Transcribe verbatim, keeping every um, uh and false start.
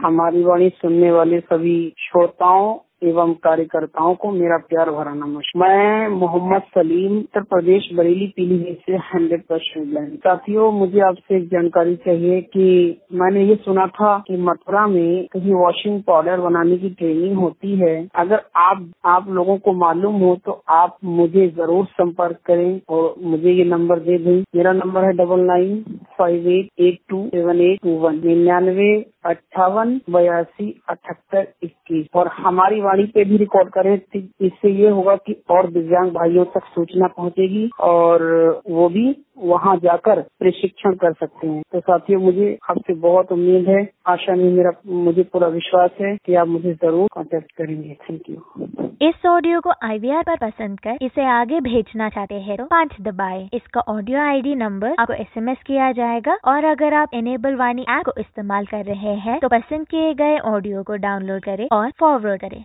हमारी वाणी सुनने वाले सभी श्रोताओं एवं कार्यकर्ताओं को मेरा प्यार भरा नमस्कार। मैं मोहम्मद सलीम, उत्तर प्रदेश, बरेली पीलीभीत से हंड्रेड परसेंट ब्लाइंड। साथियों, मुझे आपसे एक जानकारी चाहिए कि मैंने ये सुना था कि मथुरा में कहीं वॉशिंग पाउडर बनाने की ट्रेनिंग होती है। अगर आप आप लोगों को मालूम हो तो आप मुझे जरूर संपर्क करें और मुझे ये नंबर दे दें। मेरा नंबर है double nine five eight eight two seven eight two one निन्यानवे अट्ठावन बयासी अठहत्तर इक्कीस। और हमारी वाणी पे भी रिकॉर्ड करें। इससे ये होगा कि और दिव्यांग भाइयों तक सूचना पहुंचेगी और वो भी वहां जाकर प्रशिक्षण कर सकते हैं। तो साथियों, मुझे आपसे बहुत उम्मीद है, आशा नहीं, मेरा मुझे पूरा विश्वास है कि आप मुझे जरूर कांटेक्ट करेंगे। Thank you. इस ऑडियो को आईवीआर पर पसंद कर इसे आगे भेजना चाहते हैं तो पाँच दबाएं। इसका ऑडियो आईडी नंबर आपको एसएमएस किया जाएगा। और अगर आप इनेबल वाणी ऐप को इस्तेमाल कर रहे हैं तो पसंद किए गए ऑडियो को डाउनलोड करें और फॉरवर्ड करें।